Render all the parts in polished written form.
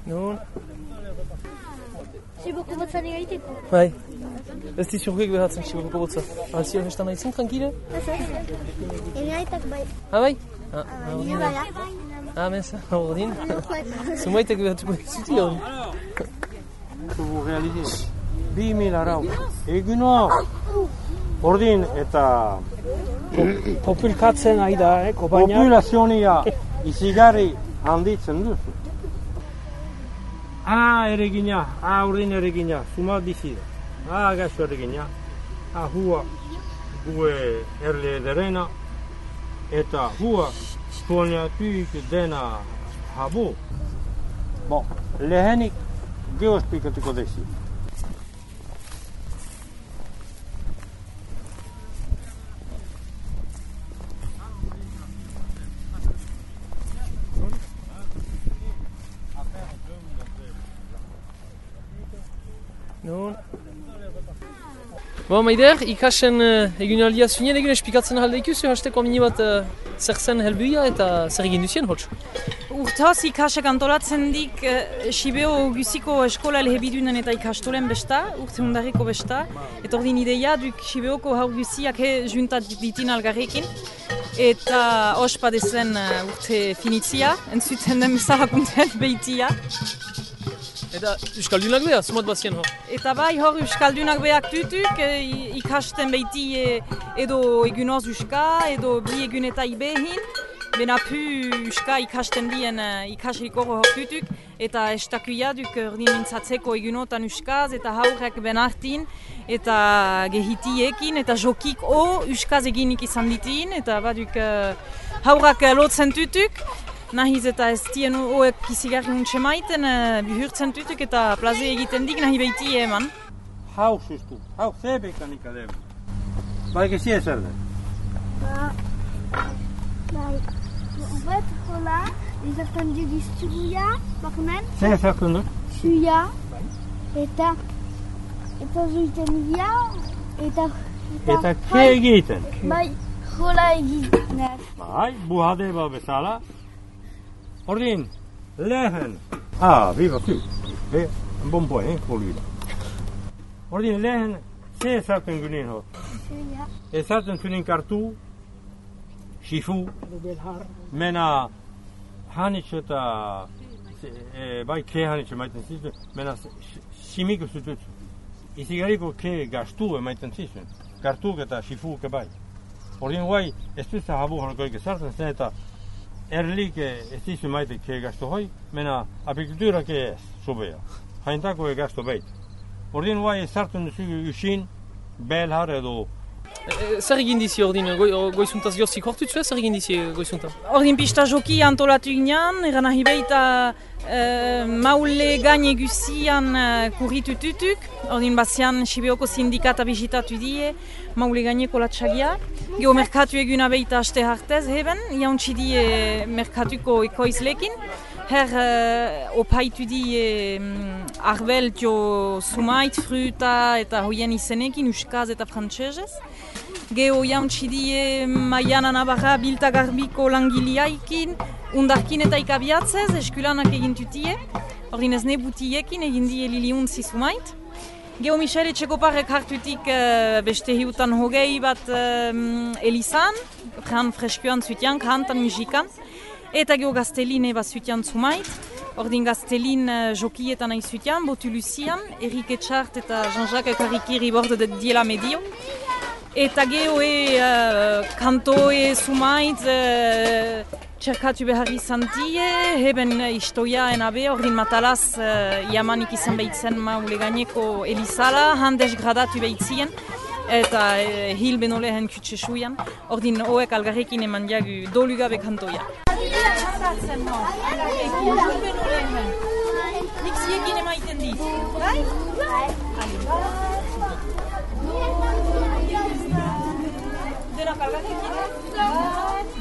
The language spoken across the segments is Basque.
Non. Siboko botzari gaiteko? Bai. Ez dizurguek behatzen Siboko botza. Alzio hestan nahi tranquile? Ez. Enaitak bai. Bai? Nire baia. Mesa, ordin. Zumaitek behatuko dizuti hori. Vous réalisez 2000 arau. Eguno ordin eta populkatzen ari da, kopainak. Populazionia izigarri handitzen duzu. Eregina, ordin eregina, zuma bizida. Gaixo eregina. Hua gue erle derena eta hua tuoniatuik dena habu. Bon, lehenik geospikatuko desi. Non. Bon, Maider, ikasen egunaldia zunien egun espikatzen alde ikusi, hasteko mini bat zer zen helbuia eta zer egin duzien hotz? Urtoz ikasek antolatzen dik Sibeo guziko eskola elhebidunen eta ikastolen besta, urte hundareko besta. Eta ordin ideia duk Sibeoko haur guziak juntat ditin algarrekin. Eta ospa dezen urte finitzia, entzuten den bezalakunten behitia. Eta Euskaldunak beha, sumat bazien hor? Eta bai hor Euskaldunak behak tutuk, ikasten behiti edo egunoz Euska, edo bi egun eta ibehin. Benapu Euska ikasten dien ikasriko hor tutuk, eta estakuia duk ordin mintzatzeko egunotan Euskaz, eta haurek benartin, eta gehitiekin, eta jokik Euskaz eginik izan ditin, eta baduk haurak lotzen tutuk. Nahiz eta ez dien oek izigarri untxe maiten, bihurtzen tutuk eta plaze egiten dik nahi behiti eman. Hau sustu, hau zebekan ikadem. Bai gezi ezer den? Bai, horret hola, izartan dugu zuia, bakunen? Zer ezartzen du? Zuia, eta zuiten dira, eta ke egiten? Bai, hola egiten. Bai, buhadeba bezala. Ordin, lehen. Viva tu. Un bon point, pour lui. Ordin, lehen, ze ezartzen gunin hor? Zuia. Ezartzen zunin kartu, shifu, mena hanitz eta, bai ke hanitz emaiten zizuen, mena simiko zututzu. Izigarriko ke gastu emaiten zizuen, kartuk eta shifuke bai. Ordin, guai, ez duzta habu horrekoik ezartzen zen eta erlik ez dizu maitek gasto hoi, mena apikulturak ez, sobea. Haintako gasto beit. Ordin guai ezartzen duzu usin, belhar edo. Zer egin dizi ordin, goizuntaz josik hortutzu zer egin dizi goizuntaz? Ordin pista joki antolatu ginean, eran nahi behita maule gaine guzian kurritu tutuk. Ordin bazian Sibeoko sindikata bizitatu die, maule gaineko latxagia. Geo merkatu eguna behita aste hartez heben, jauntsi die merkatuko ekoizlekin. Her opaitu die arbel tio sumait, fruta eta hoien izenekin, euskaz eta frantsesez. Geo jauntsi die Maiana Navarra bilta garbiko langiliaikin, undarkin eta ikabiatzez, eskulanak egin tutie. Ordin ez nebutiekin egin die liliuntzi sumait. Geo Michele Txekoparek hartutik beste hiutan hogei bat elizan, fran freskuan zutian, kantan musikan. Eta geo Gaztelin eba zutian zumait. Ordin Gaztelin jokietan nahi zutian, Botu Lucian, Erik Etxart eta Jean-Jacques Karikiri borde de diela medio. Eta geo kantoe zumait, txerkatu behar izan die, heben istoia enabe, ordin matalaz jamanik izan behitzen maule gaineko elizala, handez gradatu behitzien, eta hil benolehen kutxe suian, ordin hoek algarrekin eman diagu dolu gabe kantoia. Nik ziekin emaiten dit, bai? Denak algarrekin?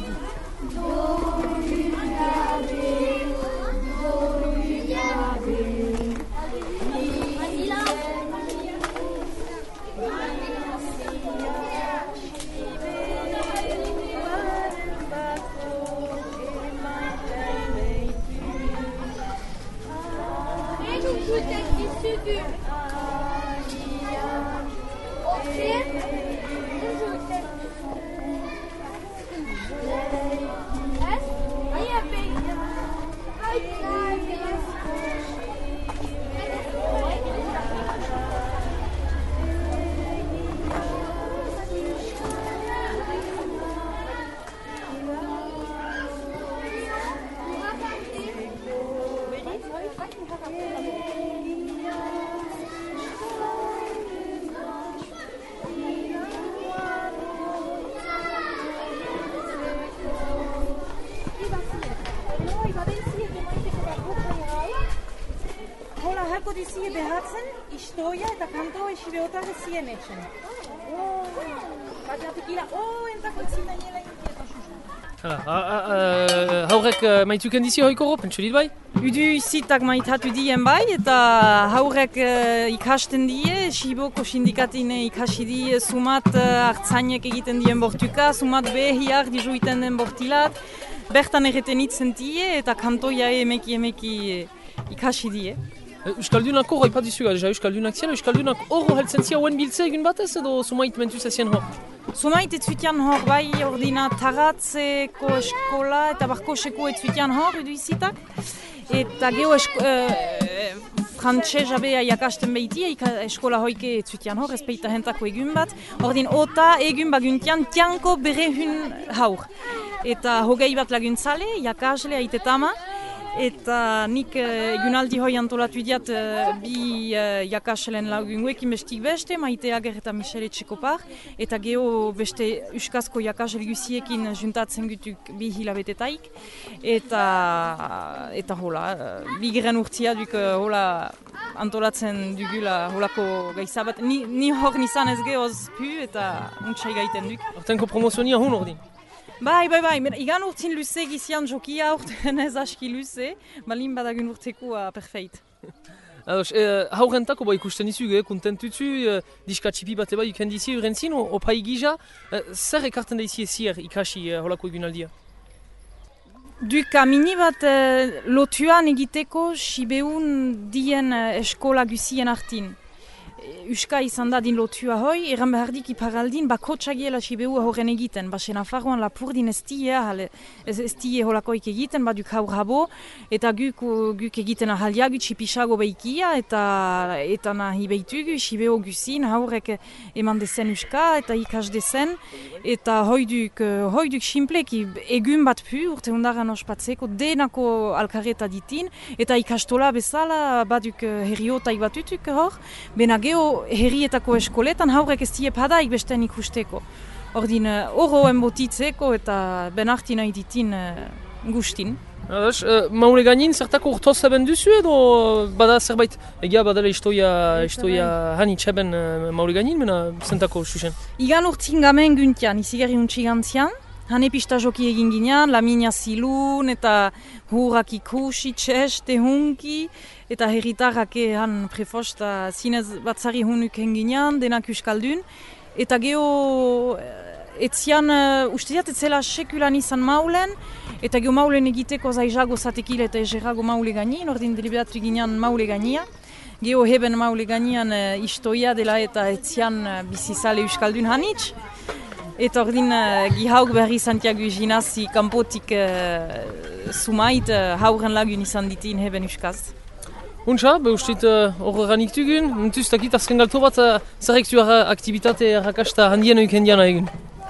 Hola, halko dizie behatzen, istoia eta kantoa esibeotare zien etxen. Bateatekila, entako etzina niela inkieta susan. Haurek maituken dizi hoikoro, pentsu dit bai? Udu zitak maitatu dien bai, eta haurek ikasten die, Siboko sindikatine ikasi die, sumat hartzainek egiten dien bortuka, sumat behiak dizuiten den bortilat, bertan erreten itzen die, eta kantoia emeki ikasi die. Euskaldunak horro ipat dizuga, deja Euskaldunak zian, Euskaldunak horro heltzen zia hoen biltze egin batez edo sumait mentuz ezien hor? Sumait etzutian hor bai ordina taratzeko eskola eta barkoseko etzutian hor edu izitak. Eta geho frantxez abea jakasten behitia, eskola hoike etzutian hor, ez peita hentako egun bat. Ordin ota egun baguntian tianko bere hun haur. Eta hogei bat laguntzale, jakasle aitetama. Eta nik egunaldi hoi antolatu diat bi jakaselen lagunguekin bestik beste, Maite Ager eta Michele Txekopar, eta geho beste euskazko jakasel guziekin juntatzen gutuk bi hilabetetaik, eta hola, bigeren urtia duk hola antolatzen dugula holako gaizabat. Ni hor nizan ez gehoz pu eta untxai gaiten duk. Hortenko promozionia hun ordin? Bai, igan urtin luze gizian jokia urten ez aski luze, balin badagun urtekoa perfeit. Ados, haurentako ikusten izuge, kontentutzu, diskatxipi bate bai ikendizi urentzin, opai gija, zer ekarten da izi ezier ikasi holako egunaldia? Duk amini bat lotuan egiteko Sibeun dien eskola guzien artin. Euska izan da din lotua hoi, eran behardik iparaldin bakotxagiela Sibeua horren egiten. Baxe Nafarroan lapurdin ez die holakoik egiten, baduk haur habo, eta guk egiten ahalia, guk txipisago behikia, eta nahi behitugu, Sibeo guzin, haurek eman dezen Euska, eta ikas dezen, eta hoiduk simplek egun bat pu, urte hundaran ospatzeko, denako alkareta ditin, eta ikastola bezala, baduk herriotaik batutuk hor, benage herrietako eskoletan haurek ez die padaik besten ikusteko. Ordin horro enbotitzeko eta benarti nahi ditin gustin. Ados, maule gainin zertako urtoz eben duzu edo bada zerbait egia badala istoia hanitz eben maule gainin, mena zentako susen? Igan urtin gamen guntian, izigarri untxigantzian. Hane pista joki egin ginean, lamina zilun eta hurrak ikusi, txez, tehunki, eta herritarrak han prefosta zinez batzari hunuk ginean, denak euskaldun. Eta geho, etzian, uste diat etzela sekulan izan maulen, eta geho maulen egiteko zaizago zatekil eta ezerago maule gainin, ordin deliberatu ginean maule gainia. Geho heben maule gainean istoia dela eta etzian bizizale euskaldun hanitz. Eta ordin gihauk berri Santiago Ginazi kanpotik sumait hauren lagun izan ditin heben euskaz. Untxa, ustit horre ganik dugun, untuz takit azken galto bat zerrek zuara aktivitate errakasta handien euken diana egun.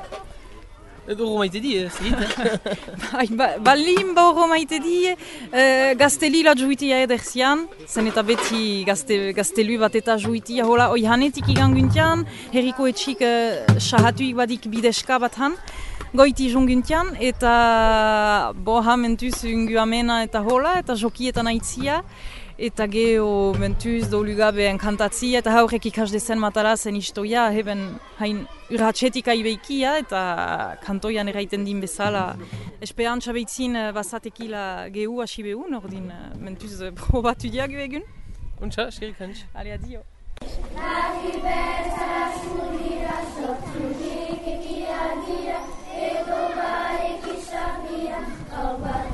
Edo horro maite di, ez dit? Balin ba horro maite di, gaztelila juitia ederzian, zen eta beti gaztelu bat eta juitia, hola oi hanetik iganguntian, herriko etxik sahatuik badik bideska bat han, goiti junguntian, eta boha mentuz ungu amena eta hola, eta jokietan aitzia, eta geho mentuz dolugabe enkantatzia, eta haurek ikas dezen matala zen istoia, heben hain urratxetik aibeikia, eta kantoian eraiten din bezala. Esperantza behitzin bazatekila gehu hasi behun, ordin mentuz probatu diagu egun. Untxa, eskerik hanitz. Ale, adio. Edo barik izan dira, hau